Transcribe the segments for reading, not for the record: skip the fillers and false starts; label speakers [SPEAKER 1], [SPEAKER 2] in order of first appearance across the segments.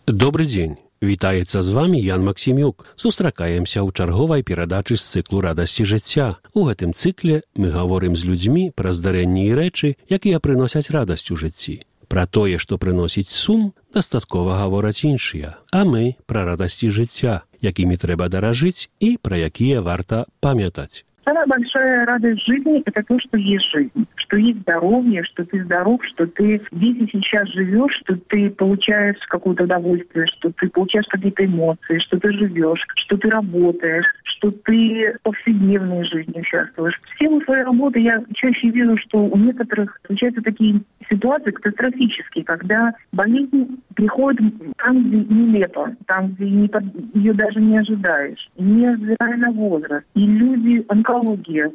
[SPEAKER 1] Добры дзень. Вітаецца з вамі Ян Максімюк. Сустракаемся ў чарговай перадачы з цыклу «Радасці жыцця». У гэтым цыкле мы гаворым з людзьмі пра здарэнні і рэчы, якія прыносяць радасць у жыцці. Пра тое, што прыносіць сум, дастаткова гавораць іншыя. А мы пра радасці жыцця, якімі трэба даражыць і пра якія варта памятаць.
[SPEAKER 2] Самая большая радость жизни – это то, что есть жизнь, что есть здоровье, что ты здоров, что ты здесь и сейчас живешь, что ты получаешь какое-то удовольствие, что ты получаешь какие-то эмоции, что ты живешь, что ты работаешь, что ты в повседневной жизни участвуешь. В силу своей работы я чаще вижу, что у некоторых случаются такие ситуации катастрофические, когда болезнь приходит там, где нелепо, там, где ее даже не ожидаешь, невзирая на возраст. И люди, онкология,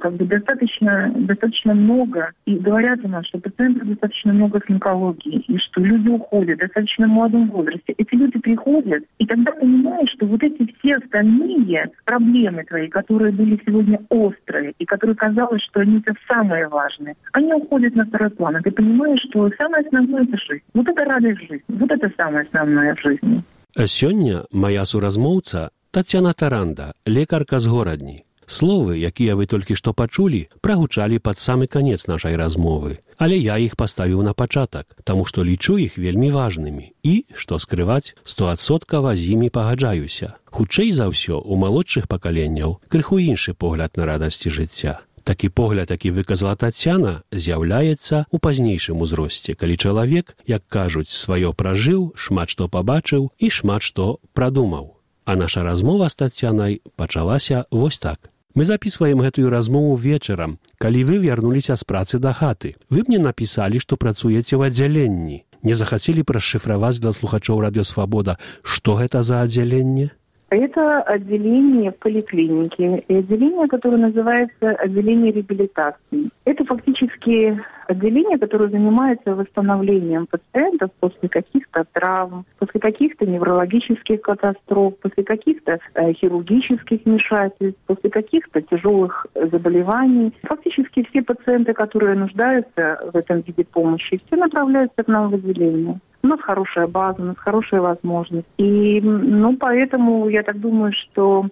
[SPEAKER 2] достаточно много, и говорят у нас, что пациентов достаточно много с онкологией, и что люди уходят в достаточно молодом возрасте. Эти люди приходят, и тогда понимаешь, что вот эти все остальные проблемы твои, которые были сегодня острые, и которые казалось, что они это самые важные, они уходят на второй план. И ты понимаешь, что самое основное – это жизнь. Вот это радость жизни. Вот это самое основное в жизни.
[SPEAKER 1] Сёння моя суразмоўца Тацяна Таранда, лекарка з горадні. Словы, якія вы толькі што пачулі, прагучалі пад самы канец нашай размовы. Але я іх паставіў на пачатак, таму што лічу іх вельмі важнымі. І, што скрываць, 100% з імі пагаджаюся. Хутчэй за ўсё, у малодшых пакаленняў крыху іншы погляд на радасці жыцця. Такі погляд, які выказала Тацяна, з'яўляецца ў пазнейшым узросце, калі чалавек, як кажуць, сваё пражыў, шмат што пабачыў і шмат што прадумаў. А наша размова з Тацянай пачалася вось так. Мы запісваем гэтую размову вечарам, калі вы вярнуліся з працы да хаты. Вы мне напісалі, што працуеце ў аддзяленні. Не захацелі расшифраваць для слухачоў Радио Свабода, што гэта за аддзяленне?
[SPEAKER 2] Это отделение в поликлинике, и отделение, которое называется отделение реабилитации. Это фактически отделение, которое занимается восстановлением пациентов после каких-то травм, после каких-то неврологических катастроф, после каких-то хирургических вмешательств, после каких-то тяжелых заболеваний. Фактически все пациенты, которые нуждаются в этом виде помощи, все направляются к нам в отделение. У нас хорошая база, у нас хорошая возможность. И, поэтому я так думаю, что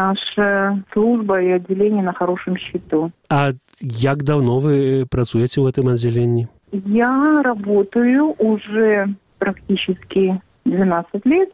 [SPEAKER 2] наша служба и отделение на хорошем счету.
[SPEAKER 1] А як давно вы працуете в этом отделении?
[SPEAKER 2] Я работаю уже практически 12 лет.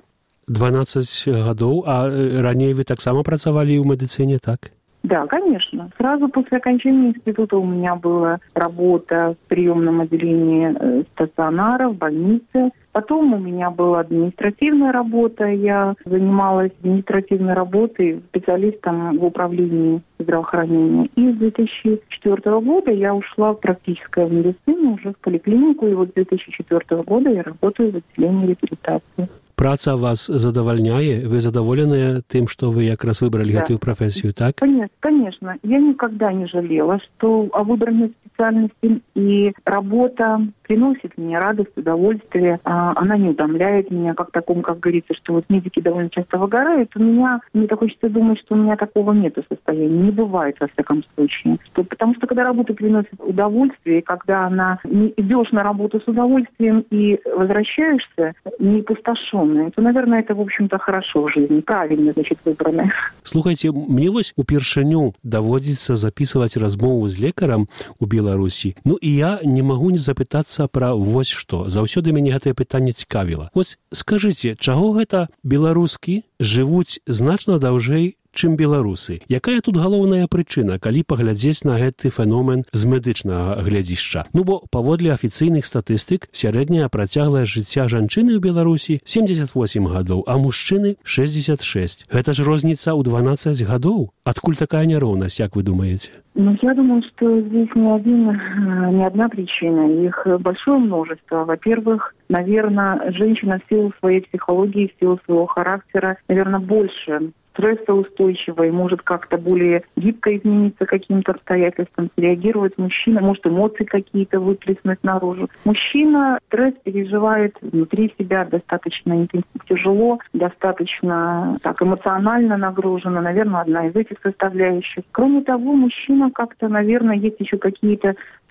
[SPEAKER 1] 12 годов? А ранее вы так само працавали в медицине, так?
[SPEAKER 2] Да, конечно. Сразу после окончания института у меня была работа в приемном отделении стационара, в больнице. Потом у меня была административная работа. Я занималась административной работой специалистом в управлении здравоохранения. И с 2004 года я ушла в практическую медицину, уже в поликлинику. И вот с 2004 года я работаю в отделении реабилитации.
[SPEAKER 1] Праца вас задавальняе? Вы задоволены тем, что вы как раз выбрали эту профессию, так?
[SPEAKER 2] Конечно. Я никогда не жалела, что о выбранной специальности, и работа приносит мне радость, удовольствие. Она не утомляет меня, как говорится, что вот медики довольно часто выгорают. Мне так хочется думать, что у меня такого нету состояния. Не бывает, во всяком случае. Потому что когда работа приносит удовольствие, и когда идешь на работу с удовольствием и возвращаешься не пустошенный, то, наверное, это, в общем-то, хорошо в жизни. Правильно, выбрано.
[SPEAKER 1] Слухайте, мне вось упершыню даводзіцца записывать размову з лекарам у Беларусі. І я не магу не запытацца пра вось што. Заўсёды мяне гэтае пытанне цікавіла. Вось скажыце, чаго гэта беларускі жывуць значна даўжэй, чым беларусы? Якая тут галоўная прычына, калі паглядзець на гэты феномен з медычнага глядзішча? Бо паводле афіцыйных статыстык сярэдняя працяглая жыцця жанчыны ў Беларусі 78 гадоў, а мужчыны 66. Гэта ж розніца ў 12 гадоў. Адкуль такая няроўнасць, як вы думаете?
[SPEAKER 2] Я думаю, что здесь не одна причина, их большое множество. Во-первых, наверное, женщина в силу своей психологии, в силу своего характера, наверное, больше стрессоустойчивой, может как-то более гибко измениться каким-то обстоятельствам, реагировать. Мужчина может эмоции какие-то выплеснуть наружу. Мужчина стресс переживает внутри себя достаточно тяжело, достаточно эмоционально нагружено. Наверное, одна из этих составляющих. Кроме того, мужчина как-то, наверное, есть еще какие-то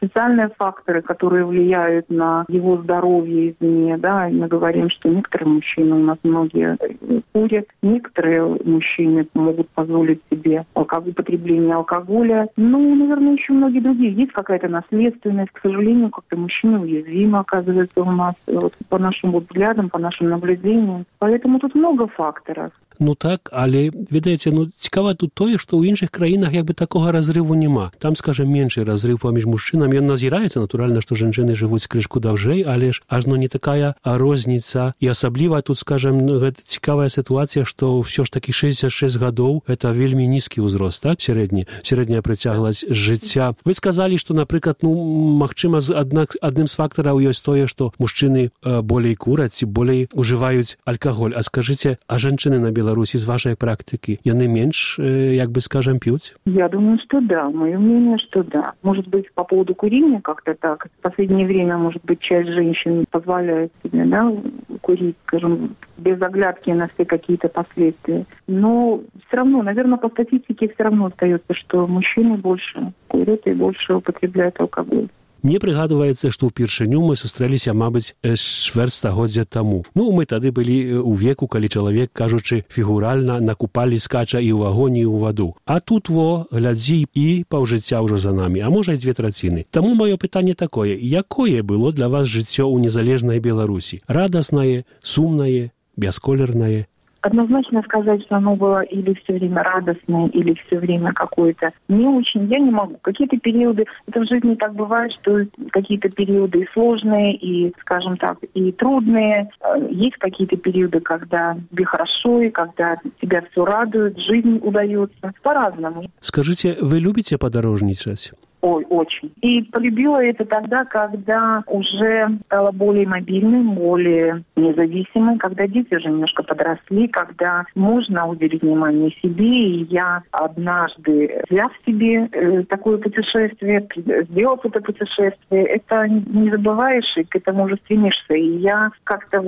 [SPEAKER 2] социальные факторы, которые влияют на его здоровье извне. Да? Мы говорим, что некоторые мужчины, у нас многие курят, некоторые мужчины могут позволить себе употребление алкоголя. Ну, наверное, еще многие другие. Есть какая-то наследственность. К сожалению, как-то мужчины уязвимы, оказывается, у нас, вот, по нашим взглядам, по нашим наблюдениям. Поэтому тут много факторов.
[SPEAKER 1] Ну так, але, ведаеце, цікава тут тое, што ў іншых краінах як бы такога разрыву няма. Там, скажем, меншы разрыв паміж мужчынамі. Ён назіраецца, натуральна, што жанчыны жывуць крышку даўжэй, але ж ажно не такая розніца. І асабліва тут, скажем, гэта цікавая сітуацыя, што ўсё ж такі 66 гадоў гэта вельмі нізкі ўзрост, так, сярэдняя прыцягласць жыцця. Вы сказалі, што, напрыклад, магчыма, адным з фактараў ёсць тое, што мужчыны болей кураць і болей ужываюць алкаголь. А скажыце, а жанчыны на Беларуси из вашей практики, яны меньше, як бы скажем, пьют?
[SPEAKER 2] Я думаю, что да. Мое мнение, что да. Может быть, по поводу курения как-то так. В последнее время, может быть, часть женщин позволяет себе, да, курить, скажем, без оглядки на все какие-то последствия. Но все равно, наверное, по статистике все равно остается, что мужчины больше курят и больше употребляют алкоголь.
[SPEAKER 1] Мне прыгадваецца, што ўпершыню мы сустрэліся, мабыць, чвэрць стагоддзя таму. Мы тады былі ў веку, калі чалавек, кажучы фігуральна, на купалі скача і ў агонь, і ў ваду. А тут, глядзі, і паўжыцця ўжо за намі, а можа і 2/3. Таму маё пытанне такое: якое было для вас жыццё ў незалежнай Беларусі? Радаснае, сумнае, бясколернае?
[SPEAKER 2] Однозначно сказать, что оно было или все время радостное, или все время какое-то не очень, я не могу. Какие-то периоды, это в жизни так бывает, что какие-то периоды и сложные, и, скажем так, и трудные. Есть какие-то периоды, когда тебе хорошо, и когда тебя все радует, жизнь удается. По-разному.
[SPEAKER 1] Скажите, вы любите подорожничать?
[SPEAKER 2] Ой, очень. И полюбила это тогда, когда уже стала более мобильной, более независимой, когда дети уже немножко подросли, когда можно уделить внимание себе. И я однажды, взяв себе такое путешествие, сделав это путешествие, это не забываешь, и к этому уже стремишься. И я как-то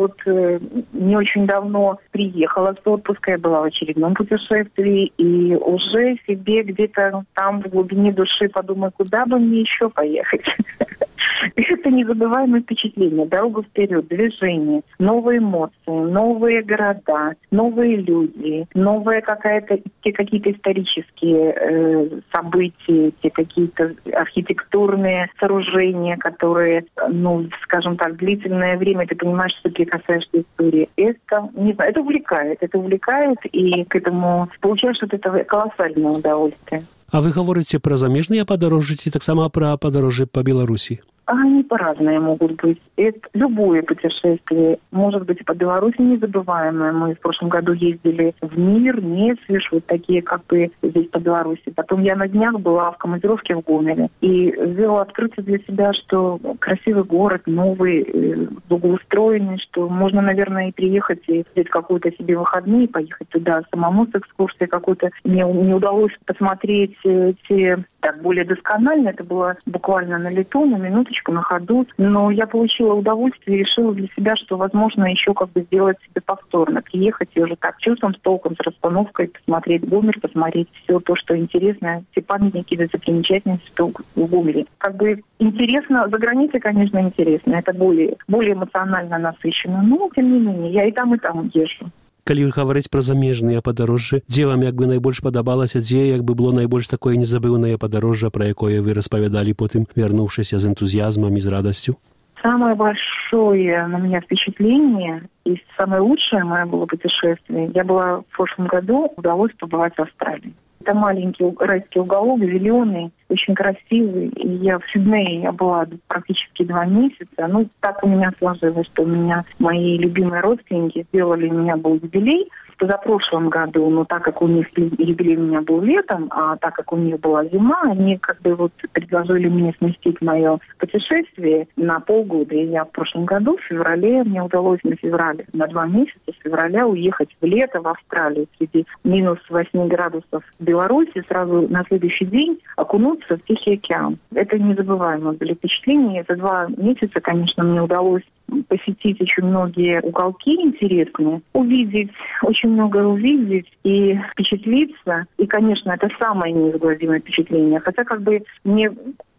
[SPEAKER 2] не очень давно приехала с отпуска, я была в очередном путешествии, и уже себе где-то там в глубине души подумаю, куда бы мне еще поехать. Это незабываемое впечатление, дорога вперед, движение, новые эмоции, новые города, новые люди, новые какие-то исторические события, те какие-то архитектурные сооружения, которые, скажем так, длительное время ты понимаешь, что ты касаешься истории. Это, не знаю, это увлекает, и к этому получаешь это колоссальное удовольствие.
[SPEAKER 1] А вы говорите про замежные подорожжи, так само про подорожжи по Беларуси?
[SPEAKER 2] Они по-разному могут быть. Это любое путешествие может быть по Беларуси незабываемое. Мы в прошлом году ездили в Мир, Несвиж, вот такие как бы здесь по Беларуси. Потом я на днях была в командировке в Гомеле и сделала открытие для себя, что красивый город, новый, благоустроенный, что можно, наверное, и приехать и взять какую-то себе выходные, поехать туда самому с экскурсией какой-то. Мне не удалось посмотреть так более досконально, это было буквально на лету, на минуточку, на ходу, но я получила удовольствие и решила для себя, что возможно еще сделать себе повторно, приехать и уже так чувством, с толком, с расстановкой, посмотреть Гомель, посмотреть все то, что интересно, все памятники, достопримечательности, что в Гомеле. Интересно, за границей, конечно, интересно, это более эмоционально насыщенно, но тем не менее, я и там езжу.
[SPEAKER 1] Калі гаварыць пра замежныя падарожжы, дзе вам найбольш падабалася, дзе было найбольш такое незабыўнае падарожжа, пра якое вы распавядалі потым, вярнуўшыся з энтузіазмам і з радасцю?
[SPEAKER 2] Самое большое на меня впечатление и самое лучшее мое было путешествие. Я была в прошлом году, удалось побывать в Австралии. Это маленький райский уголок, зеленый, очень красивый. И я в Сиднее была практически 2 месяца. Так у меня сложилось, что мои любимые родственники сделали, у меня был юбилей в позапрошлом году, но так как у них юбилей у меня был летом, а так как у них была зима, они предложили мне сместить мое путешествие на полгода. И я в прошлом году, в феврале, мне удалось на 2 месяца с февраля уехать в лето в Австралию среди минус 8 градусов в Беларуси, сразу на следующий день окунуться в Тихий океан. Это незабываемые были впечатления. За 2 месяца, конечно, мне удалось посетить очень многие уголки интересные, очень много увидеть и впечатлиться. И, конечно, это самое неизгладимое впечатление. Хотя мне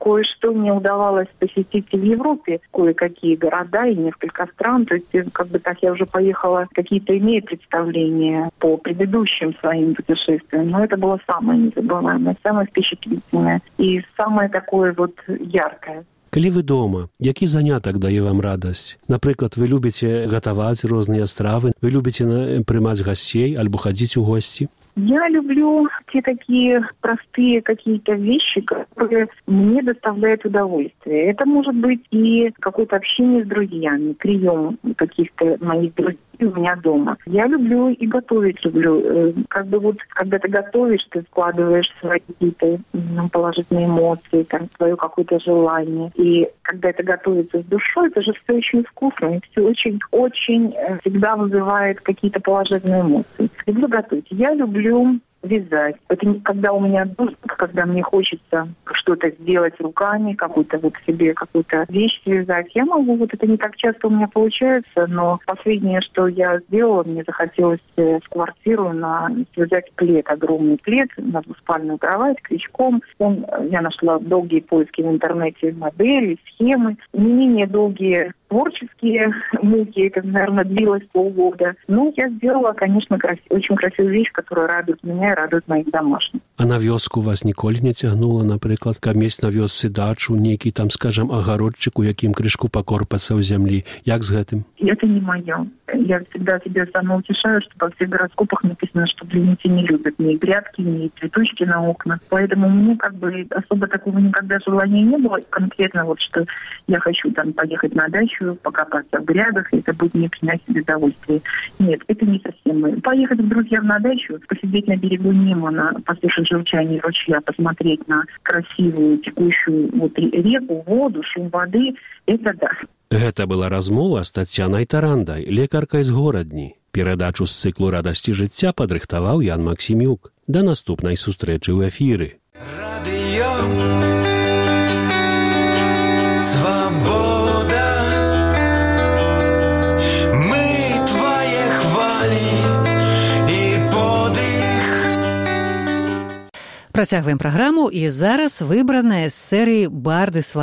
[SPEAKER 2] кое-что мне удавалось посетить в Европе, кое-какие города и несколько стран. То есть, как бы так, я уже поехала, какие-то имею представления по предыдущим своим путешествиям. Но это было самое незабываемое, самое впечатлительное и самое такое вот яркое.
[SPEAKER 1] Калі вы дома, які занятак дае вам радасць? Напрыклад, вы любіце гатаваць розныя стравы, вы любіце прымаць гасцей альбо хадзіць у госці?
[SPEAKER 2] Я люблю те такие простые какие-то вещи, которые мне доставляют удовольствие. Это может быть и какое-то общение с друзьями, прием каких-то моих друзей у меня дома. Я люблю и готовить люблю. Как бы вот, когда ты готовишь, ты вкладываешь свои какие-то положительные эмоции, там, свое какое-то желание. И когда это готовится с душой, это же все очень вкусно, и все очень-очень всегда вызывает какие-то положительные эмоции. Люблю готовить. Я люблю вязать. Это не когда у меня дух, когда мне хочется что-то сделать руками, какую-то вот себе какую-то вещь связать. Я могу, вот это не так часто у меня получается, но последнее, что я сделала, мне захотелось в квартиру связать плед, огромный плед на двуспальную кровать крючком. Я нашла долгие поиски в интернете модели, схемы, не менее долгие творческие муки, это, наверное, длилось полгода. Но я сделала, конечно, очень красивую вещь, которая радует меня и радует моих домашних.
[SPEAKER 1] А на вёску вас ніколі не цягнула, напрыклад, каб мець на вёсцы дачу, нейкі там, скажем, агародчык, у якім крышку пакорпацца ў зямлі? Як з гэтым?
[SPEAKER 2] Это не моё. Я всегда себя самоутешаю, что во всех гороскопах написано, что близнецы не любят ни грядки, ни цветочки на окнах. Поэтому мне как бы особо такого никогда желания не было. Конкретно вот, что я хочу там поехать на дачу, покопаться в грядах, и это будет мне приносить удовольствие. Нет, это не совсем мы. Поехать к друзьям на дачу, посидеть на берегу Немана, послушать журчание ручья, посмотреть на красивую текущую вот реку, воду, шум воды, это да.
[SPEAKER 1] Гэта была размова з Тацянай Тарандай, лекаркай з Горадні. Перадачу з цыклу «Радасці жыцця» падрыхтаваў Ян Максімюк. Да наступнай сустрэчы ў эфіры. Радыё Свабода, мы твае хвалі і подых.
[SPEAKER 3] Працягваем праграму, і зараз выбраная з серыі «Барды Свабоды».